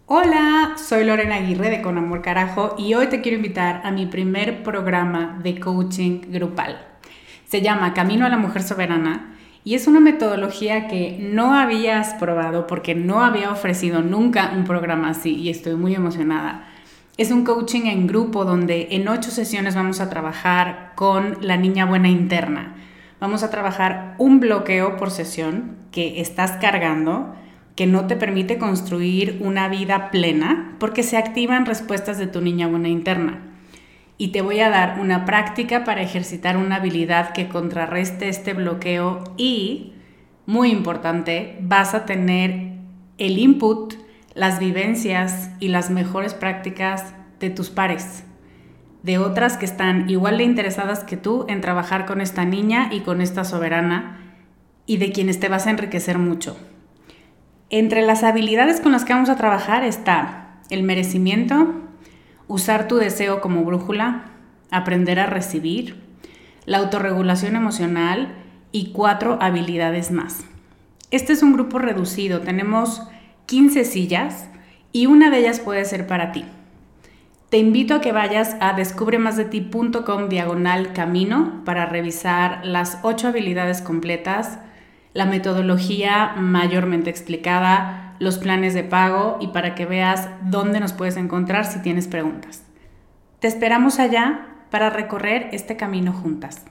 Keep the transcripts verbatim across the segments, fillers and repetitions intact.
Hola, soy Lorena Aguirre de Con Amor Carajo y hoy te quiero invitar a mi primer programa de coaching grupal. Se llama Camino a la Mujer Soberana y es una metodología que no habías probado porque no había ofrecido nunca un programa así y estoy muy emocionada. Es un coaching en grupo donde en ocho sesiones vamos a trabajar con la niña buena interna. Vamos a trabajar un bloqueo por sesión que estás cargando, que no te permite construir una vida plena porque se activan respuestas de tu niña buena interna. Y te voy a dar una práctica para ejercitar una habilidad que contrarreste este bloqueo y, muy importante, vas a tener el input, las vivencias y las mejores prácticas de tus pares, de otras que están igual de interesadas que tú en trabajar con esta niña y con esta soberana y de quienes te vas a enriquecer mucho. Entre las habilidades con las que vamos a trabajar está el merecimiento, usar tu deseo como brújula, aprender a recibir, la autorregulación emocional y cuatro habilidades más. Este es un grupo reducido, tenemos quince sillas y una de ellas puede ser para ti. Te invito a que vayas a descubremasdeti.com diagonal camino para revisar las ocho habilidades completas, la metodología mayormente explicada, los planes de pago y para que veas dónde nos puedes encontrar si tienes preguntas. Te esperamos allá para recorrer este camino juntas.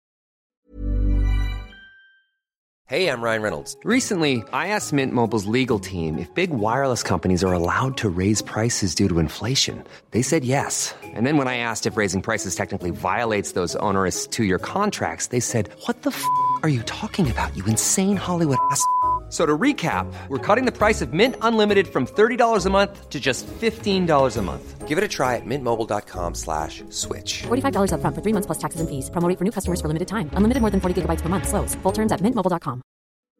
Hey, I'm Ryan Reynolds. Recently, I asked Mint Mobile's legal team if big wireless companies are allowed to raise prices due to inflation. They said yes. And then when I asked if raising prices technically violates those onerous two-year contracts, they said, "What the f*** are you talking about, you insane Hollywood ass?" So to recap, we're cutting the price of Mint Unlimited from thirty dollars a month to just fifteen dollars a month. Give it a try at mintmobile.com slash switch. forty-five dollars up front for three months plus taxes and fees. Promo rate for new customers for limited time. Unlimited more than forty gigabytes per month. Slows full terms at mint mobile dot com.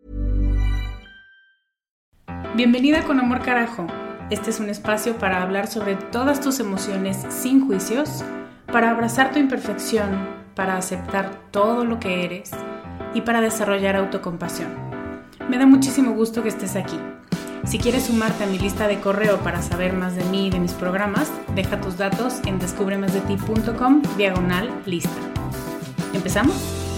Bienvenida Con Amor Carajo. Este es un espacio para hablar sobre todas tus emociones sin juicios, para abrazar tu imperfección, para aceptar todo lo que eres y para desarrollar autocompasión. Me da muchísimo gusto que estés aquí. Si quieres sumarte a mi lista de correo para saber más de mí y de mis programas, deja tus datos en descubremasdeti.com diagonal lista. ¿Empezamos?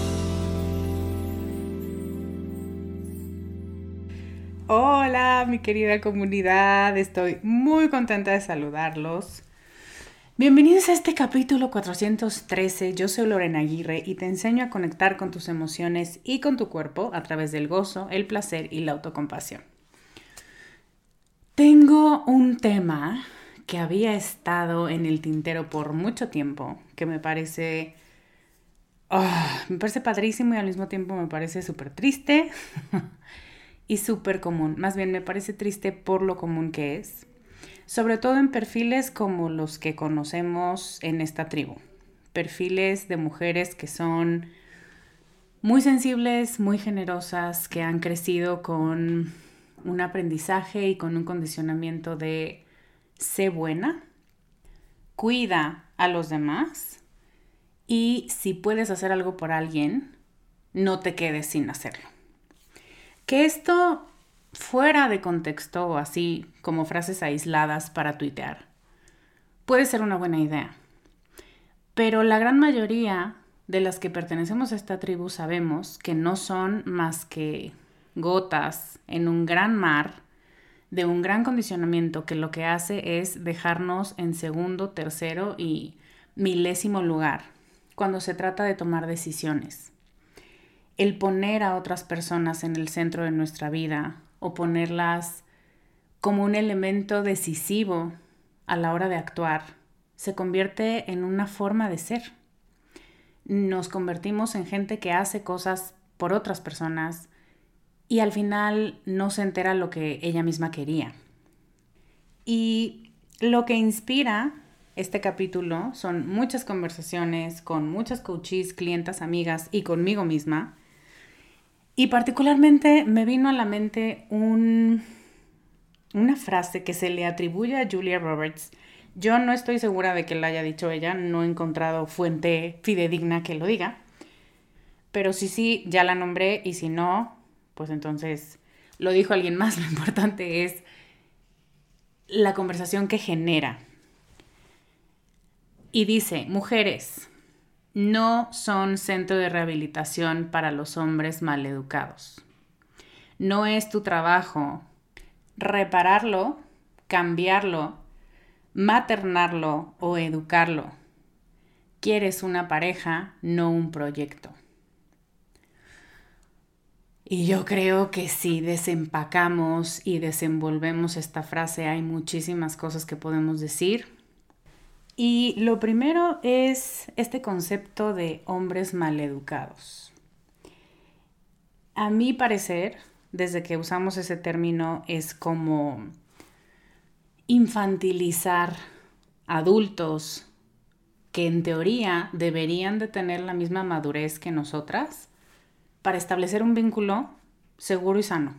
Hola, mi querida comunidad. Estoy muy contenta de saludarlos. Bienvenidos a este capítulo cuatrocientos trece. Yo soy Lorena Aguirre y te enseño a conectar con tus emociones y con tu cuerpo a través del gozo, el placer y la autocompasión. Tengo un tema que había estado en el tintero por mucho tiempo, que me parece, oh, me parece padrísimo y al mismo tiempo me parece súper triste y súper común. Más bien me parece triste por lo común que es. Sobre todo en perfiles como los que conocemos en esta tribu. Perfiles de mujeres que son muy sensibles, muy generosas, que han crecido con un aprendizaje y con un condicionamiento de sé buena, cuida a los demás y si puedes hacer algo por alguien, no te quedes sin hacerlo. Que esto, fuera de contexto o así como frases aisladas para tuitear, puede ser una buena idea. Pero la gran mayoría de las que pertenecemos a esta tribu sabemos que no son más que gotas en un gran mar de un gran condicionamiento que lo que hace es dejarnos en segundo, tercero y milésimo lugar cuando se trata de tomar decisiones. El poner a otras personas en el centro de nuestra vida o ponerlas como un elemento decisivo a la hora de actuar, se convierte en una forma de ser. Nos convertimos en gente que hace cosas por otras personas y al final no se entera lo que ella misma quería. Y lo que inspira este capítulo son muchas conversaciones con muchas coaches, clientas, amigas y conmigo misma. Y particularmente me vino a la mente un, una frase que se le atribuye a Julia Roberts. Yo no estoy segura de que la haya dicho ella, no he encontrado fuente fidedigna que lo diga. Pero si sí, ya la nombré y si no, pues entonces lo dijo alguien más. Lo importante es la conversación que genera. Y dice, mujeres, no son centro de rehabilitación para los hombres maleducados. No es tu trabajo repararlo, cambiarlo, maternarlo o educarlo. Quieres una pareja, no un proyecto. Y yo creo que si desempacamos y desenvolvemos esta frase, hay muchísimas cosas que podemos decir. Y lo primero es este concepto de hombres maleducados. A mi parecer, desde que usamos ese término, es como infantilizar adultos que en teoría deberían de tener la misma madurez que nosotras para establecer un vínculo seguro y sano.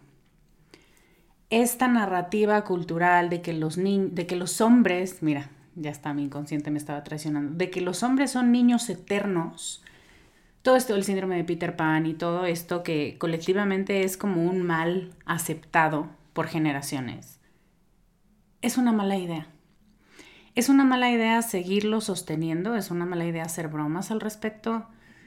Esta narrativa cultural de que los, ni- de que los hombres, mira, ya está, mi inconsciente me estaba traicionando, de que los hombres son niños eternos, todo esto del síndrome de Peter Pan y todo esto que colectivamente es como un mal aceptado por generaciones, es una mala idea. Es una mala idea seguirlo sosteniendo, es una mala idea hacer bromas al respecto.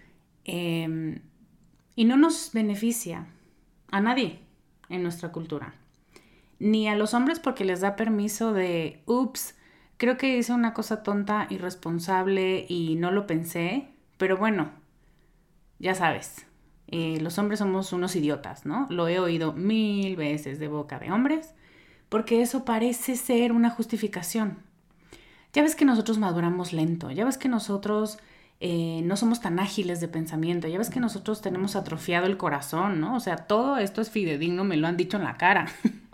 Eh, Y no nos beneficia a nadie en nuestra cultura. Ni a los hombres porque les da permiso de, ups, creo que hice una cosa tonta, irresponsable y no lo pensé. Pero bueno, ya sabes, eh, los hombres somos unos idiotas, ¿no? Lo he oído mil veces de boca de hombres porque eso parece ser una justificación. Ya ves que nosotros maduramos lento, ya ves que nosotros... Eh, no somos tan ágiles de pensamiento. Ya ves que nosotros tenemos atrofiado el corazón, ¿no? O sea, todo esto es fidedigno, me lo han dicho en la cara.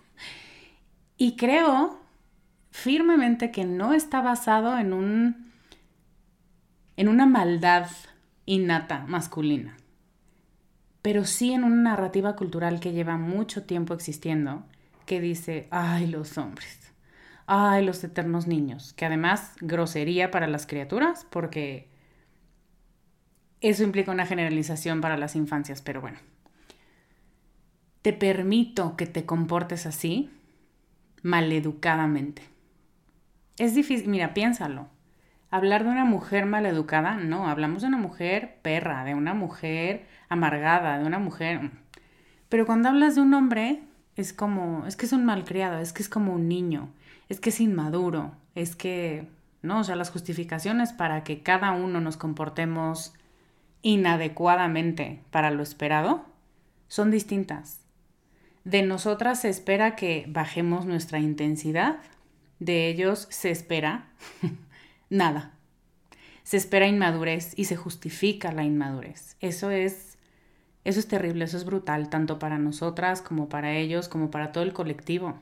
Y creo firmemente que no está basado en un, en una maldad innata masculina, pero sí en una narrativa cultural que lleva mucho tiempo existiendo, que dice, ay, los hombres, ay, los eternos niños, que además grosería para las criaturas, porque eso implica una generalización para las infancias, pero bueno. Te permito que te comportes así, maleducadamente. Es difícil, mira, piénsalo. Hablar de una mujer maleducada, no, hablamos de una mujer perra, de una mujer amargada, de una mujer... Pero cuando hablas de un hombre, es como, es que es un malcriado, es que es como un niño, es que es inmaduro, es que, no, o sea, las justificaciones para que cada uno nos comportemos inadecuadamente para lo esperado son distintas. De nosotras se espera que bajemos nuestra intensidad, de ellos se espera nada. Se espera inmadurez y se justifica la inmadurez. Eso es, eso es terrible, eso es brutal, tanto para nosotras como para ellos, como para todo el colectivo.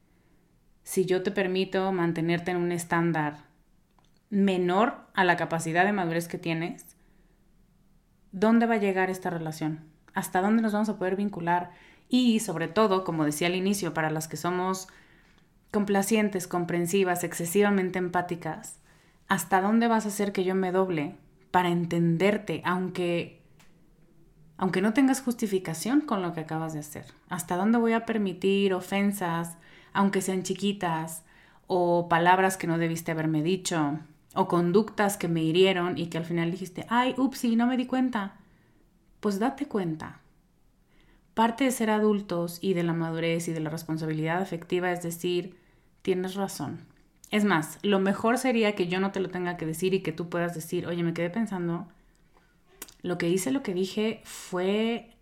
Si yo te permito mantenerte en un estándar menor a la capacidad de madurez que tienes, ¿dónde va a llegar esta relación? ¿Hasta dónde nos vamos a poder vincular? Y sobre todo, como decía al inicio, para las que somos complacientes, comprensivas, excesivamente empáticas, ¿hasta dónde vas a hacer que yo me doble para entenderte, aunque, aunque no tengas justificación con lo que acabas de hacer? ¿Hasta dónde voy a permitir ofensas, aunque sean chiquitas, o palabras que no debiste haberme dicho, o conductas que me hirieron y que al final dijiste, ay, upsi, no me di cuenta? Pues date cuenta. Parte de ser adultos y de la madurez y de la responsabilidad afectiva es decir, tienes razón. Es más, lo mejor sería que yo no te lo tenga que decir y que tú puedas decir, oye, me quedé pensando, lo que hice, lo que dije fue,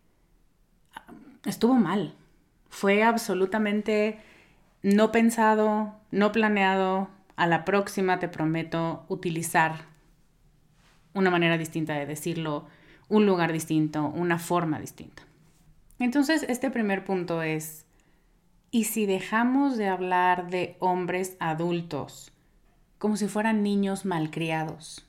estuvo mal. Fue absolutamente no pensado, no planeado. A la próxima te prometo utilizar una manera distinta de decirlo, un lugar distinto, una forma distinta. Entonces, este primer punto es, ¿y si dejamos de hablar de hombres adultos como si fueran niños malcriados?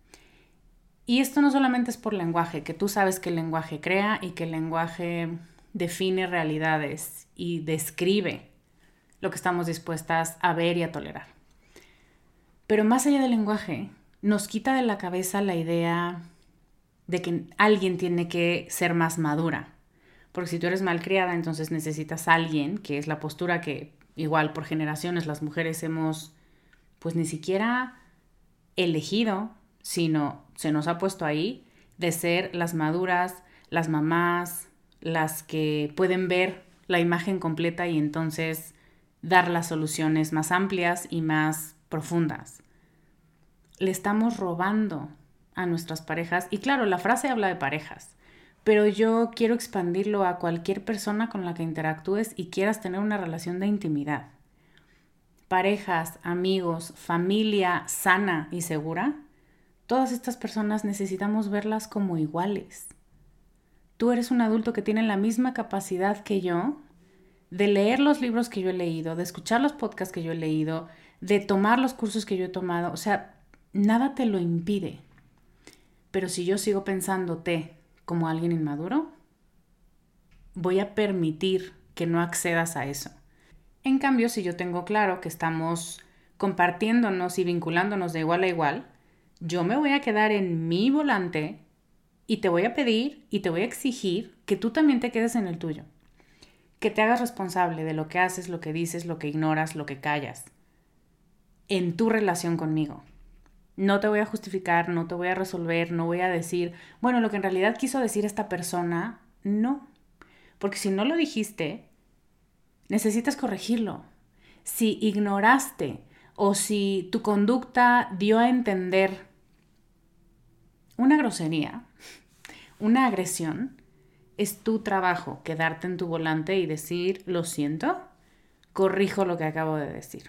Y esto no solamente es por lenguaje, que tú sabes que el lenguaje crea y que el lenguaje define realidades y describe lo que estamos dispuestas a ver y a tolerar. Pero más allá del lenguaje, nos quita de la cabeza la idea de que alguien tiene que ser más madura. Porque si tú eres malcriada, entonces necesitas a alguien, que es la postura que igual por generaciones las mujeres hemos pues ni siquiera elegido, sino se nos ha puesto ahí de ser las maduras, las mamás, las que pueden ver la imagen completa y entonces dar las soluciones más amplias y más profundas. Le estamos robando a nuestras parejas, y claro, la frase habla de parejas, pero yo quiero expandirlo a cualquier persona con la que interactúes y quieras tener una relación de intimidad. Parejas, amigos, familia sana y segura, todas estas personas necesitamos verlas como iguales. Tú eres un adulto que tiene la misma capacidad que yo de leer los libros que yo he leído, de escuchar los podcasts que yo he leído, de tomar los cursos que yo he tomado. O sea, nada te lo impide. Pero si yo sigo pensándote como alguien inmaduro, voy a permitir que no accedas a eso. En cambio, si yo tengo claro que estamos compartiéndonos y vinculándonos de igual a igual, yo me voy a quedar en mi volante y te voy a pedir y te voy a exigir que tú también te quedes en el tuyo. Que te hagas responsable de lo que haces, lo que dices, lo que ignoras, lo que callas. En tu relación conmigo. No te voy a justificar, no te voy a resolver, no voy a decir, bueno, lo que en realidad quiso decir esta persona, no. Porque si no lo dijiste, necesitas corregirlo. Si ignoraste o si tu conducta dio a entender una grosería, una agresión, es tu trabajo quedarte en tu volante y decir, lo siento, corrijo lo que acabo de decir.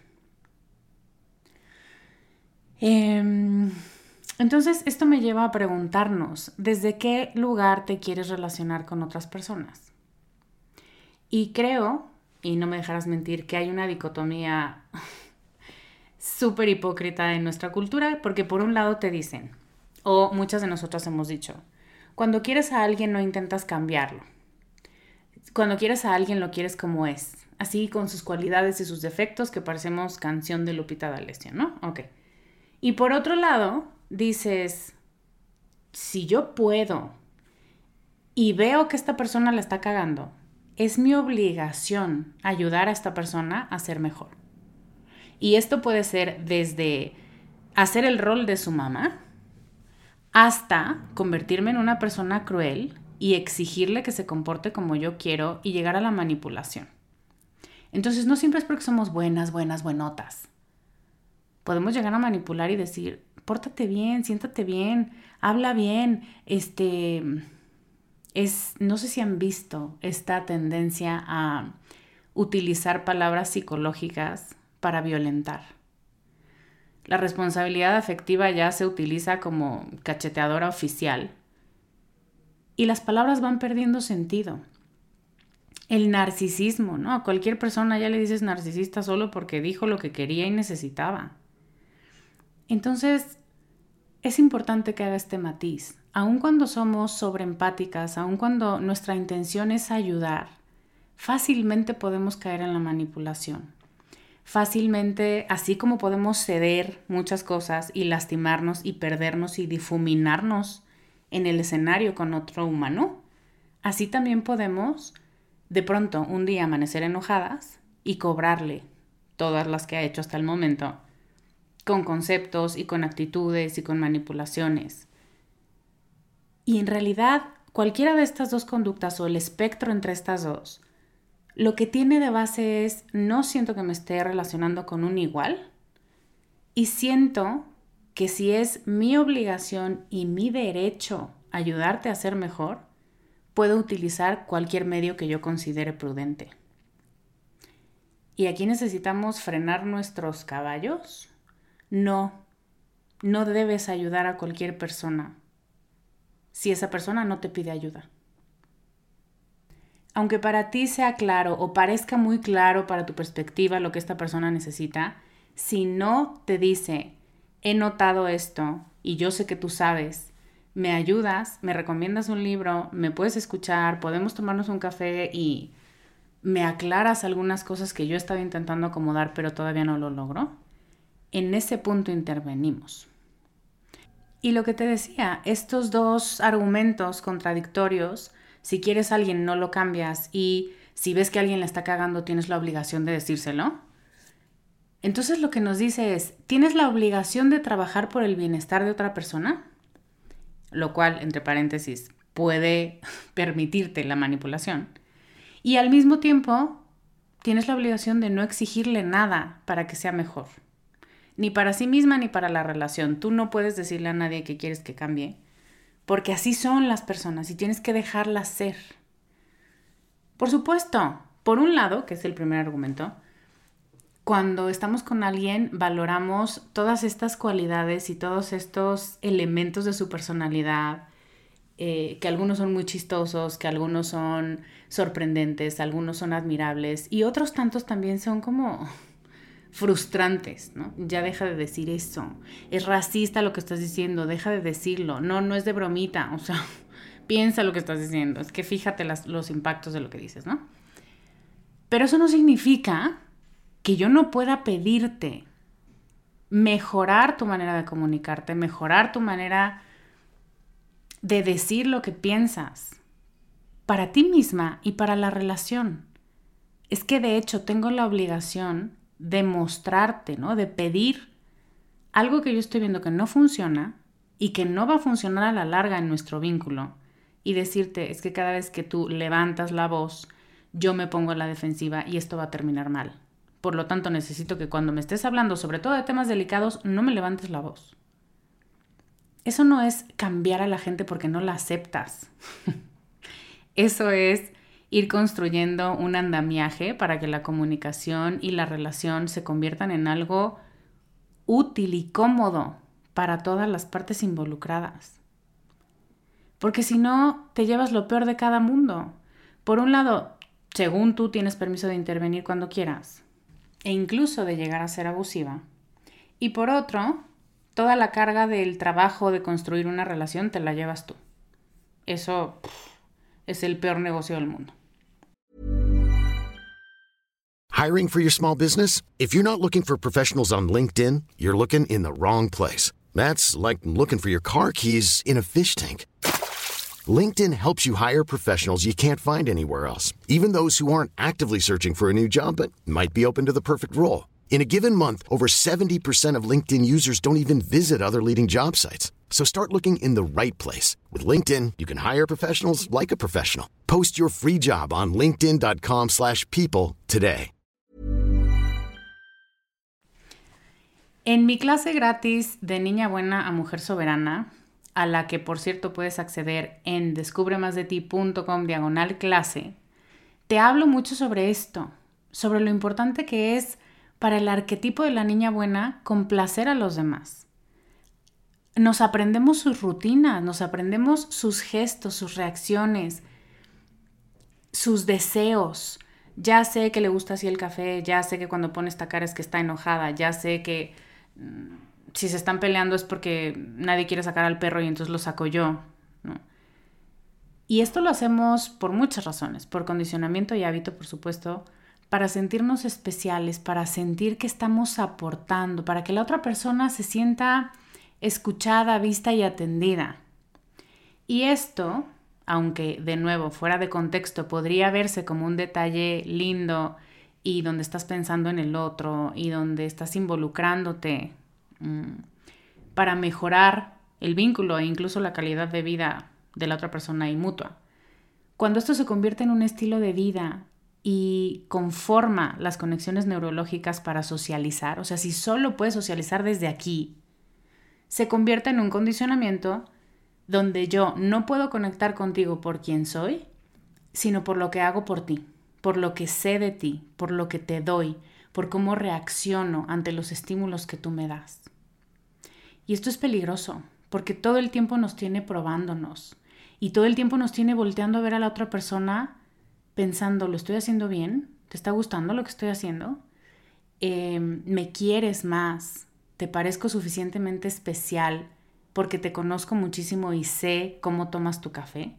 Eh, entonces, esto me lleva a preguntarnos, ¿desde qué lugar te quieres relacionar con otras personas? Y creo, y no me dejarás mentir, que hay una dicotomía súper hipócrita en nuestra cultura, porque por un lado te dicen, o muchas de nosotras hemos dicho, cuando quieres a alguien no intentas cambiarlo. Cuando quieres a alguien lo quieres como es, así con sus cualidades y sus defectos que parecemos canción de Lupita D'Alessio, ¿no? Ok. Y por otro lado, dices, si yo puedo y veo que esta persona la está cagando, es mi obligación ayudar a esta persona a ser mejor. Y esto puede ser desde hacer el rol de su mamá hasta convertirme en una persona cruel y exigirle que se comporte como yo quiero y llegar a la manipulación. Entonces no siempre es porque somos buenas, buenas, buenotas. Podemos llegar a manipular y decir, pórtate bien, siéntate bien, habla bien. Este, es, no sé si han visto esta tendencia a utilizar palabras psicológicas para violentar. La responsabilidad afectiva ya se utiliza como cacheteadora oficial y las palabras van perdiendo sentido. El narcisismo, ¿no? A cualquier persona ya le dices narcisista solo porque dijo lo que quería y necesitaba. Entonces, es importante que haga este matiz. Aun cuando somos sobreempáticas, aun cuando nuestra intención es ayudar, fácilmente podemos caer en la manipulación. Fácilmente, así como podemos ceder muchas cosas y lastimarnos y perdernos y difuminarnos en el escenario con otro humano, así también podemos de pronto un día amanecer enojadas y cobrarle todas las que ha hecho hasta el momento, con conceptos y con actitudes y con manipulaciones. Y en realidad, cualquiera de estas dos conductas o el espectro entre estas dos, lo que tiene de base es, no siento que me esté relacionando con un igual y siento que si es mi obligación y mi derecho ayudarte a ser mejor, puedo utilizar cualquier medio que yo considere prudente. Y aquí necesitamos frenar nuestros caballos. No, no debes ayudar a cualquier persona si esa persona no te pide ayuda. Aunque para ti sea claro o parezca muy claro para tu perspectiva lo que esta persona necesita, si no te dice, he notado esto y yo sé que tú sabes, me ayudas, me recomiendas un libro, me puedes escuchar, podemos tomarnos un café y me aclaras algunas cosas que yo estaba intentando acomodar pero todavía no lo logro, en ese punto intervenimos. Y lo que te decía, estos dos argumentos contradictorios, si quieres a alguien no lo cambias y Si ves que alguien la está cagando, tienes la obligación de decírselo. Entonces lo que nos dice es, ¿tienes la obligación de trabajar por el bienestar de otra persona? Lo cual, entre paréntesis, puede permitirte la manipulación. Y al mismo tiempo, tienes la obligación de no exigirle nada para que sea mejor. Ni para sí misma ni para la relación. Tú no puedes decirle a nadie que quieres que cambie, porque así son las personas y tienes que dejarlas ser. Por supuesto, por un lado, que es el primer argumento, cuando estamos con alguien valoramos todas estas cualidades y todos estos elementos de su personalidad, eh, que algunos son muy chistosos, que algunos son sorprendentes, algunos son admirables y otros tantos también son como frustrantes, ¿no? Ya deja de decir eso. Es racista lo que estás diciendo, deja de decirlo. No, no es de bromita, o sea, piensa lo que estás diciendo. Es que fíjate las, los impactos de lo que dices, ¿no? Pero eso no significa que yo no pueda pedirte mejorar tu manera de comunicarte, mejorar tu manera de decir lo que piensas para ti misma y para la relación. Es que de hecho tengo la obligación de mostrarte, ¿no? De pedir algo que yo estoy viendo que no funciona y que no va a funcionar a la larga en nuestro vínculo y decirte, es que cada vez que tú levantas la voz, yo me pongo a la defensiva y esto va a terminar mal. Por lo tanto, necesito que cuando me estés hablando, sobre todo de temas delicados, no me levantes la voz. Eso no es cambiar a la gente porque no la aceptas. Eso es ir construyendo un andamiaje para que la comunicación y la relación se conviertan en algo útil y cómodo para todas las partes involucradas. Porque si no, te llevas lo peor de cada mundo. Por un lado, según tú tienes permiso de intervenir cuando quieras, e incluso de llegar a ser abusiva. Y por otro, toda la carga del trabajo de construir una relación te la llevas tú. Eso pff, es el peor negocio del mundo. Hiring for your small business? If you're not looking for professionals on LinkedIn, you're looking in the wrong place. That's like looking for your car keys in a fish tank. LinkedIn helps you hire professionals you can't find anywhere else, even those who aren't actively searching for a new job but might be open to the perfect role. In a given month, over seventy percent of LinkedIn users don't even visit other leading job sites. So start looking in the right place. With LinkedIn, you can hire professionals like a professional. Post your free job on linkedin dot com slash people today. En mi clase gratis de Niña Buena a Mujer Soberana, a la que por cierto puedes acceder en descubremasdeti.com diagonal clase, te hablo mucho sobre esto, sobre lo importante que es para el arquetipo de la niña buena complacer a los demás. Nos aprendemos sus rutinas, nos aprendemos sus gestos, sus reacciones, sus deseos. Ya sé que le gusta así el café, ya sé que cuando pone esta cara es que está enojada, ya sé que mmm, si se están peleando es porque nadie quiere sacar al perro y entonces lo saco yo, ¿no? Y esto lo hacemos por muchas razones, por condicionamiento y hábito, por supuesto, para sentirnos especiales, para sentir que estamos aportando, para que la otra persona se sienta escuchada, vista y atendida. Y esto, aunque de nuevo fuera de contexto podría verse como un detalle lindo y donde estás pensando en el otro y donde estás involucrándote mmm, para mejorar el vínculo e incluso la calidad de vida de la otra persona y mutua. Cuando esto se convierte en un estilo de vida y conforma las conexiones neurológicas para socializar, o sea, si solo puedes socializar desde aquí, se convierte en un condicionamiento donde yo no puedo conectar contigo por quien soy, sino por lo que hago por ti, por lo que sé de ti, por lo que te doy, por cómo reacciono ante los estímulos que tú me das. Y esto es peligroso, porque todo el tiempo nos tiene probándonos y todo el tiempo nos tiene volteando a ver a la otra persona pensando, ¿lo estoy haciendo bien? ¿Te está gustando lo que estoy haciendo? Eh, ¿Me quieres más? ¿Te parezco suficientemente especial porque te conozco muchísimo y sé cómo tomas tu café?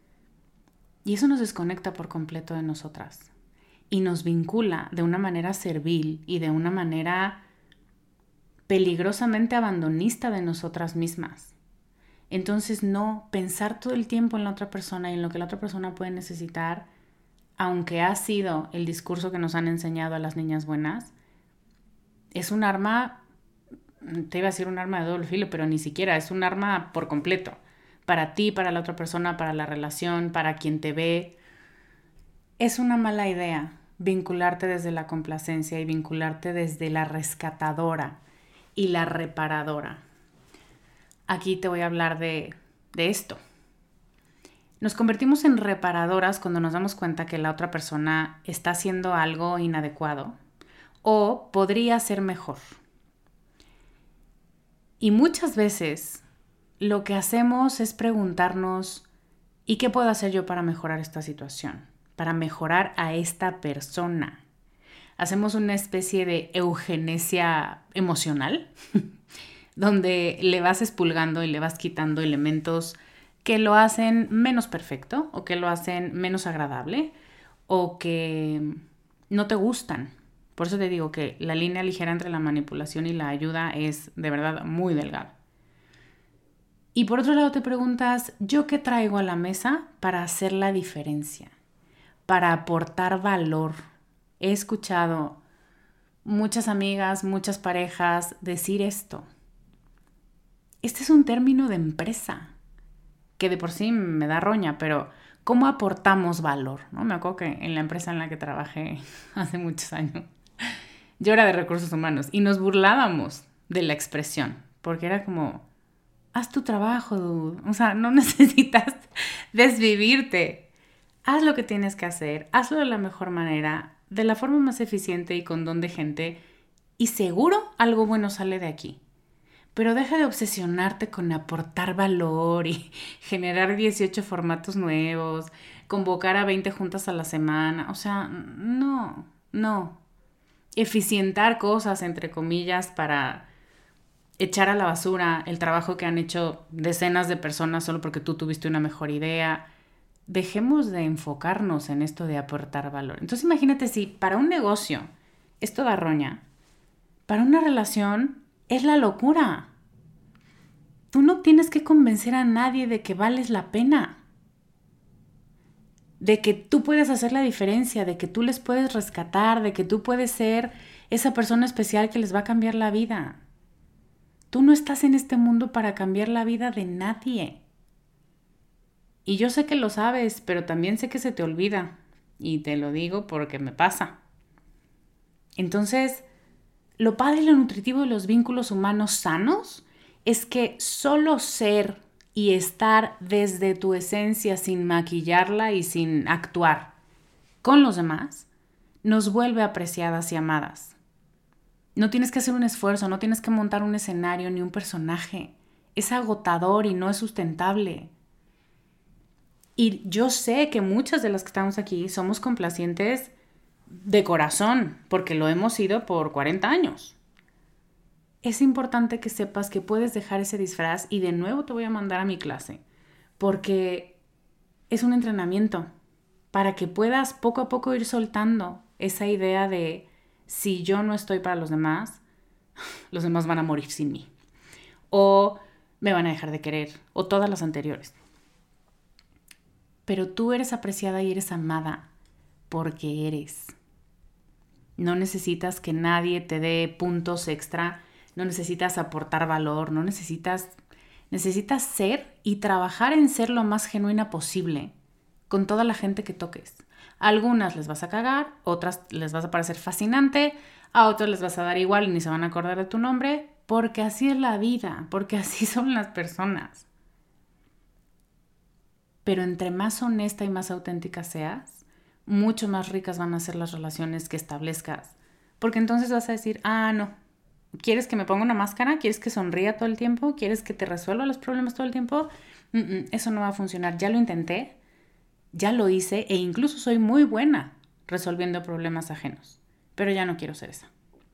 Y eso nos desconecta por completo de nosotras y nos vincula de una manera servil y de una manera peligrosamente abandonista de nosotras mismas. Entonces, no, pensar todo el tiempo en la otra persona y en lo que la otra persona puede necesitar aunque ha sido el discurso que nos han enseñado a las niñas buenas, es un arma, te iba a decir un arma de doble filo, pero ni siquiera, es un arma por completo. Para ti, para la otra persona, para la relación, para quien te ve. Es una mala idea vincularte desde la complacencia y vincularte desde la rescatadora y la reparadora. Aquí te voy a hablar de, de esto. Nos convertimos en reparadoras cuando nos damos cuenta que la otra persona está haciendo algo inadecuado o podría ser mejor. Y muchas veces lo que hacemos es preguntarnos, ¿y qué puedo hacer yo para mejorar esta situación? Para mejorar a esta persona. Hacemos una especie de eugenesia emocional, donde le vas expulgando y le vas quitando elementos que lo hacen menos perfecto o que lo hacen menos agradable o que no te gustan. Por eso te digo que la línea ligera entre la manipulación y la ayuda es de verdad muy delgada. Y por otro lado te preguntas, ¿yo qué traigo a la mesa para hacer la diferencia? Para aportar valor. He escuchado muchas amigas, muchas parejas decir esto. Este es un término de empresa, que de por sí me da roña, pero ¿cómo aportamos valor? ¿No? Me acuerdo que en la empresa en la que trabajé hace muchos años, yo era de recursos humanos y nos burlábamos de la expresión, porque era como, haz tu trabajo, dude. O sea, no necesitas desvivirte. Haz lo que tienes que hacer, hazlo de la mejor manera, de la forma más eficiente y con don de gente, y seguro algo bueno sale de aquí. Pero deja de obsesionarte con aportar valor y generar dieciocho formatos nuevos, convocar a veinte juntas a la semana. O sea, no, no. Eficientar cosas, entre comillas, para echar a la basura el trabajo que han hecho decenas de personas solo porque tú tuviste una mejor idea. Dejemos de enfocarnos en esto de aportar valor. Entonces imagínate si para un negocio esto da roña, para una relación es la locura. Tú no tienes que convencer a nadie de que vales la pena, de que tú puedes hacer la diferencia, de que tú les puedes rescatar, de que tú puedes ser esa persona especial que les va a cambiar la vida. Tú no estás en este mundo para cambiar la vida de nadie. Y yo sé que lo sabes, pero también sé que se te olvida. Y te lo digo porque me pasa. Entonces, lo padre y lo nutritivo de los vínculos humanos sanos es que solo ser y estar desde tu esencia sin maquillarla y sin actuar con los demás nos vuelve apreciadas y amadas. No tienes que hacer un esfuerzo, no tienes que montar un escenario ni un personaje. Es agotador y no es sustentable. Y yo sé que muchas de las que estamos aquí somos complacientes de corazón, porque lo hemos sido por cuarenta años. Es importante que sepas que puedes dejar ese disfraz y de nuevo te voy a mandar a mi clase, porque es un entrenamiento para que puedas poco a poco ir soltando esa idea de si yo no estoy para los demás, los demás van a morir sin mí, o me van a dejar de querer, o todas las anteriores. Pero tú eres apreciada y eres amada porque eres. No necesitas que nadie te dé puntos extra, no necesitas aportar valor, no necesitas, necesitas ser y trabajar en ser lo más genuina posible con toda la gente que toques. A algunas les vas a cagar, otras les vas a parecer fascinante, a otras les vas a dar igual y ni se van a acordar de tu nombre, porque así es la vida, porque así son las personas. Pero entre más honesta y más auténtica seas, mucho más ricas van a ser las relaciones que establezcas. Porque entonces vas a decir, ah, no, ¿quieres que me ponga una máscara? ¿Quieres que sonría todo el tiempo? ¿Quieres que te resuelva los problemas todo el tiempo? Mm-mm, eso no va a funcionar. Ya lo intenté, ya lo hice e incluso soy muy buena resolviendo problemas ajenos. Pero ya no quiero ser esa.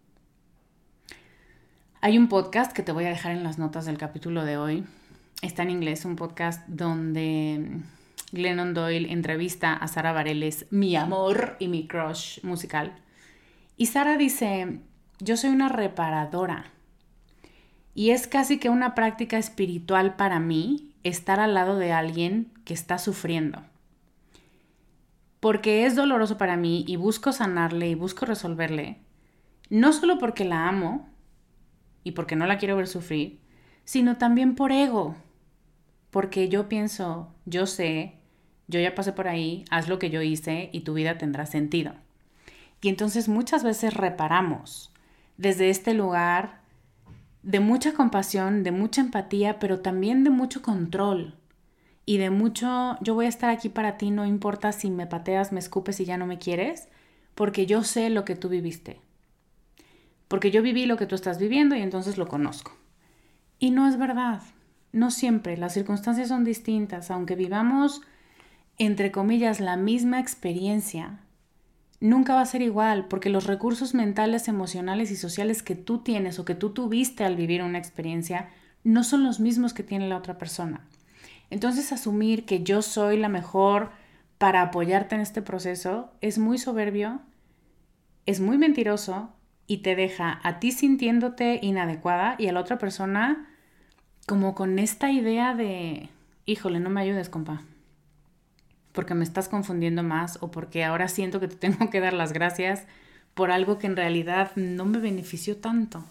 Hay un podcast que te voy a dejar en las notas del capítulo de hoy. Está en inglés, un podcast donde Glennon Doyle entrevista a Sara Bareilles, mi amor y mi crush musical. Y Sara dice, yo soy una reparadora. Y es casi que una práctica espiritual para mí estar al lado de alguien que está sufriendo. porque es doloroso para mí y busco sanarle y busco resolverle, no solo porque la amo y porque no la quiero ver sufrir, sino también por ego, porque yo pienso, yo sé, yo ya pasé por ahí, haz lo que yo hice y tu vida tendrá sentido. Y entonces muchas veces reparamos desde este lugar de mucha compasión, de mucha empatía, pero también de mucho control y de mucho, yo voy a estar aquí para ti, no importa si me pateas, me escupes y ya no me quieres, porque yo sé lo que tú viviste. Porque yo viví lo que tú estás viviendo y entonces lo conozco. Y no es verdad, no siempre, las circunstancias son distintas, aunque vivamos, entre comillas, la misma experiencia, nunca va a ser igual, porque los recursos mentales, emocionales y sociales que tú tienes o que tú tuviste al vivir una experiencia no son los mismos que tiene la otra persona. Entonces, asumir que yo soy la mejor para apoyarte en este proceso es muy soberbio, es muy mentiroso y te deja a ti sintiéndote inadecuada y a la otra persona como con esta idea de, híjole, no me ayudes, compa, porque me estás confundiendo más o porque ahora siento que te tengo que dar las gracias por algo que en realidad no me benefició tanto.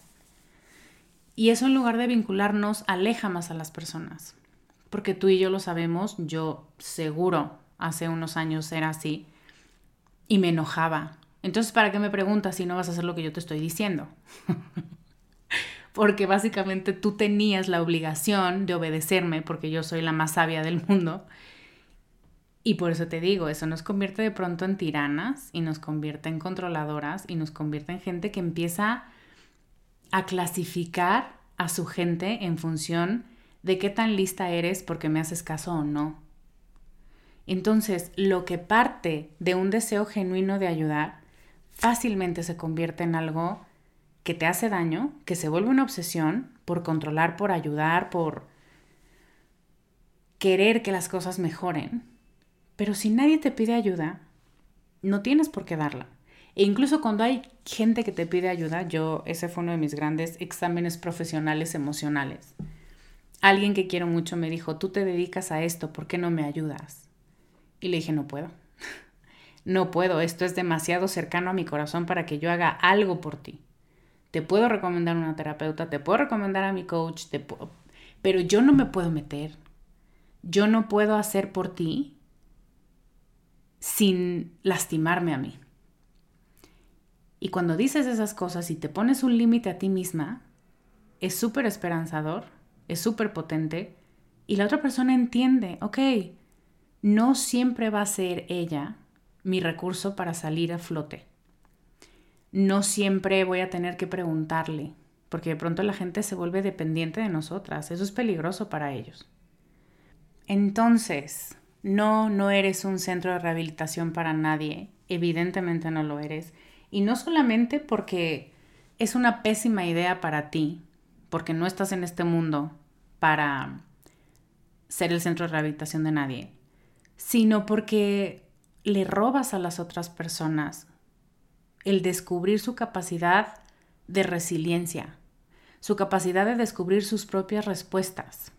Y eso, en lugar de vincularnos, aleja más a las personas. Porque tú y yo lo sabemos, yo seguro hace unos años era así y me enojaba. Entonces, ¿para qué me preguntas si no vas a hacer lo que yo te estoy diciendo? Porque básicamente tú tenías la obligación de obedecerme porque yo soy la más sabia del mundo. Y por eso te digo, eso nos convierte de pronto en tiranas y nos convierte en controladoras y nos convierte en gente que empieza a clasificar a su gente en función de qué tan lista eres porque me haces caso o no. Entonces, lo que parte de un deseo genuino de ayudar fácilmente se convierte en algo que te hace daño, que se vuelve una obsesión por controlar, por ayudar, por querer que las cosas mejoren. Pero si nadie te pide ayuda, no tienes por qué darla. E incluso cuando hay gente que te pide ayuda, yo, ese fue uno de mis grandes exámenes profesionales emocionales. Alguien que quiero mucho me dijo, tú te dedicas a esto, ¿por qué no me ayudas? Y le dije, no puedo. No puedo, esto es demasiado cercano a mi corazón para que yo haga algo por ti. Te puedo recomendar una terapeuta, te puedo recomendar a mi coach, te puedo, pero yo no me puedo meter. Yo no puedo hacer por ti sin lastimarme a mí. Y cuando dices esas cosas y te pones un límite a ti misma, es súper esperanzador, es súper potente y la otra persona entiende, ok, no siempre va a ser ella mi recurso para salir a flote. No siempre voy a tener que preguntarle, porque de pronto la gente se vuelve dependiente de nosotras. Eso es peligroso para ellos. Entonces, no, no eres un centro de rehabilitación para nadie. Evidentemente no lo eres. Y no solamente porque es una pésima idea para ti, porque no estás en este mundo para ser el centro de rehabilitación de nadie, sino porque le robas a las otras personas el descubrir su capacidad de resiliencia, su capacidad de descubrir sus propias respuestas.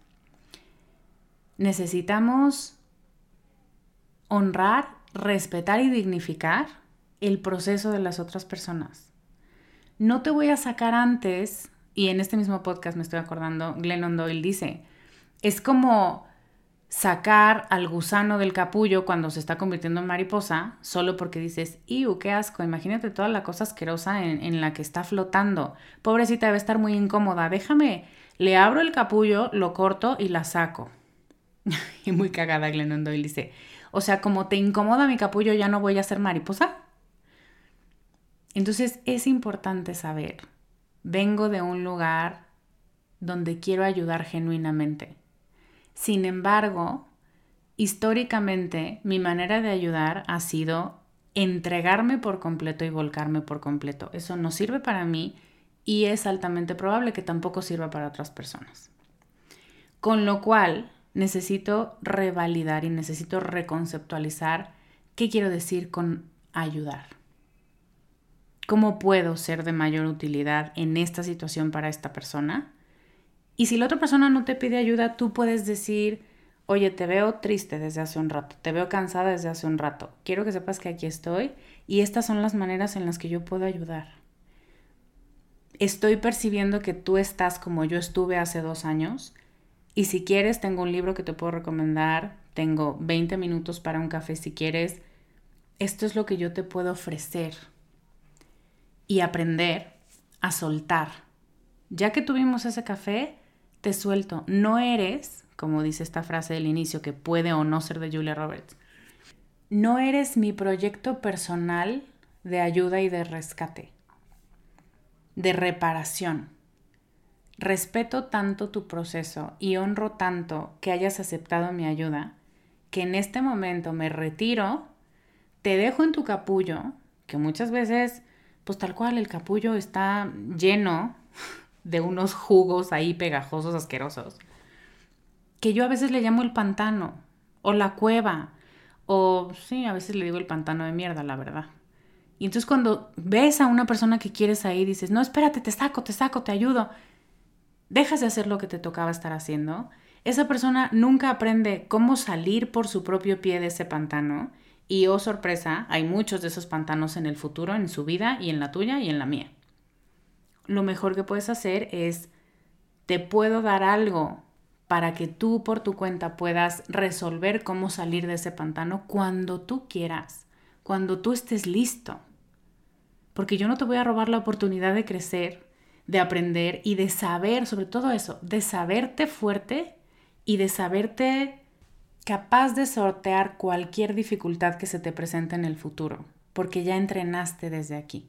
Necesitamos honrar, respetar y dignificar el proceso de las otras personas. No te voy a sacar antes, y en este mismo podcast me estoy acordando, Glennon Doyle dice, es como sacar al gusano del capullo cuando se está convirtiendo en mariposa, solo porque dices, ¡iu, qué asco! Imagínate toda la cosa asquerosa en, en la que está flotando. Pobrecita, debe estar muy incómoda. Déjame, le abro el capullo, lo corto y la saco. Y muy cagada Glennon Doyle dice, o sea, como te incomoda mi capullo, ¿ya no voy a ser mariposa? Entonces es importante saber, vengo de un lugar donde quiero ayudar genuinamente. Sin embargo, históricamente mi manera de ayudar ha sido entregarme por completo y volcarme por completo. Eso no sirve para mí y es altamente probable que tampoco sirva para otras personas. Con lo cual, necesito revalidar y necesito reconceptualizar qué quiero decir con ayudar. ¿Cómo puedo ser de mayor utilidad en esta situación para esta persona? Y si la otra persona no te pide ayuda, tú puedes decir, oye, te veo triste desde hace un rato, te veo cansada desde hace un rato, quiero que sepas que aquí estoy y estas son las maneras en las que yo puedo ayudar. Estoy percibiendo que tú estás como yo estuve hace dos años y si quieres tengo un libro que te puedo recomendar, tengo veinte minutos para un café si quieres. Esto es lo que yo te puedo ofrecer y aprender a soltar. Ya que tuvimos ese café, te suelto. No eres, como dice esta frase del inicio, que puede o no ser de Julia Roberts, no eres mi proyecto personal de ayuda y de rescate, de reparación. Respeto tanto tu proceso y honro tanto que hayas aceptado mi ayuda, que en este momento me retiro, te dejo en tu capullo, que muchas veces, pues tal cual, el capullo está lleno de unos jugos ahí pegajosos, asquerosos, que yo a veces le llamo el pantano, o la cueva, o sí, a veces le digo el pantano de mierda, la verdad. Y entonces cuando ves a una persona que quieres ahí, dices, no, espérate, te saco, te saco, te ayudo. Dejas de hacer lo que te tocaba estar haciendo. Esa persona nunca aprende cómo salir por su propio pie de ese pantano. Y, oh sorpresa, hay muchos de esos pantanos en el futuro, en su vida y en la tuya y en la mía. Lo mejor que puedes hacer es, te puedo dar algo para que tú por tu cuenta puedas resolver cómo salir de ese pantano cuando tú quieras, cuando tú estés listo. Porque yo no te voy a robar la oportunidad de crecer, de aprender y de saber, sobre todo eso, de saberte fuerte y de saberte capaz de sortear cualquier dificultad que se te presente en el futuro, porque ya entrenaste desde aquí.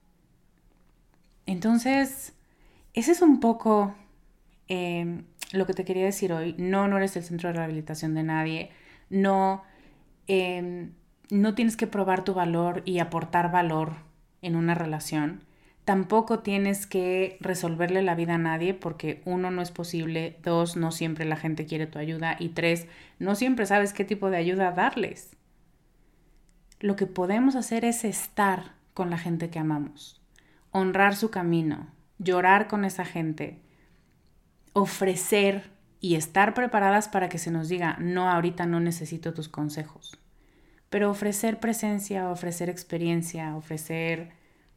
Entonces, ese es un poco eh, lo que te quería decir hoy. No, no eres el centro de rehabilitación de nadie. No, eh, no tienes que probar tu valor y aportar valor en una relación. Tampoco tienes que resolverle la vida a nadie porque uno, no es posible, dos, no siempre la gente quiere tu ayuda y tres, no siempre sabes qué tipo de ayuda darles. Lo que podemos hacer es estar con la gente que amamos, honrar su camino, llorar con esa gente, ofrecer y estar preparadas para que se nos diga, no, ahorita no necesito tus consejos, pero ofrecer presencia, ofrecer experiencia, ofrecer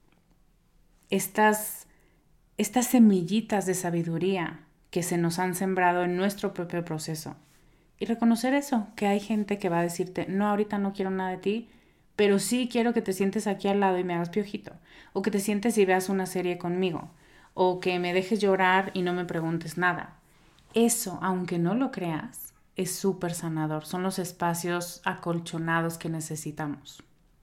Estas, estas semillitas de sabiduría que se nos han sembrado en nuestro propio proceso. Y reconocer eso, que hay gente que va a decirte, no, ahorita no quiero nada de ti, pero sí quiero que te sientes aquí al lado y me hagas piojito. O que te sientes y veas una serie conmigo. O que me dejes llorar y no me preguntes nada. Eso, aunque no lo creas, es súper sanador. Son los espacios acolchonados que necesitamos.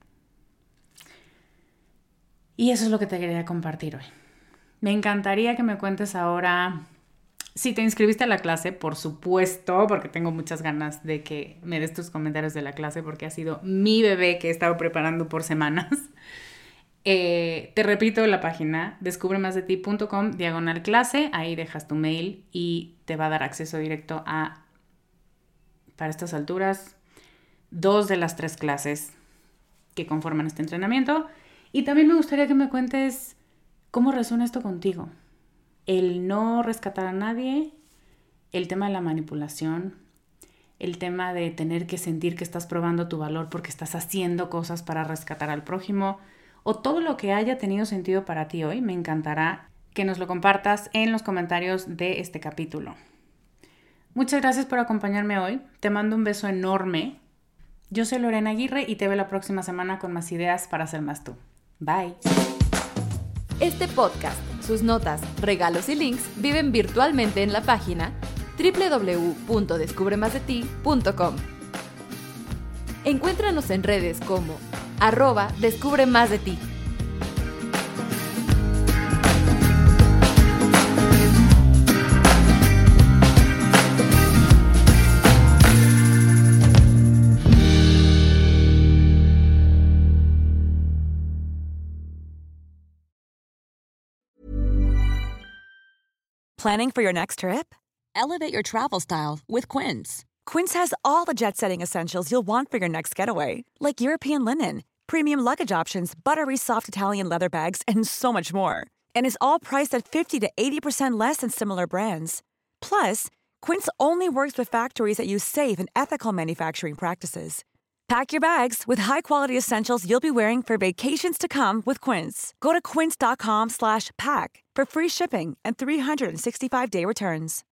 Y eso es lo que te quería compartir hoy. Me encantaría que me cuentes ahora si te inscribiste a la clase, por supuesto, porque tengo muchas ganas de que me des tus comentarios de la clase, porque ha sido mi bebé que he estado preparando por semanas. Eh, te repito la página, descubremasdeti punto com diagonal clase, ahí dejas tu mail y te va a dar acceso directo a, para estas alturas, dos de las tres clases que conforman este entrenamiento. Y también me gustaría que me cuentes cómo resuena esto contigo. El no rescatar a nadie, el tema de la manipulación, el tema de tener que sentir que estás probando tu valor porque estás haciendo cosas para rescatar al prójimo, o todo lo que haya tenido sentido para ti hoy. Me encantará que nos lo compartas en los comentarios de este capítulo. Muchas gracias por acompañarme hoy. Te mando un beso enorme. Yo soy Lorena Aguirre y te veo la próxima semana con más ideas para ser más tú. Bye. Este podcast, sus notas, regalos y links viven virtualmente en la página doble u doble u doble u punto descubre más de ti punto com. Encuéntranos en redes como arroba descubre más de ti. Planning for your next trip? Elevate your travel style with Quince. Quince has all the jet-setting essentials you'll want for your next getaway, like European linen, premium luggage options, buttery soft Italian leather bags, and so much more. And is all priced at fifty to eighty percent less than similar brands. Plus, Quince only works with factories that use safe and ethical manufacturing practices. Pack your bags with high-quality essentials you'll be wearing for vacations to come with Quince. Go to quince.com slash pack for free shipping and three sixty-five day returns.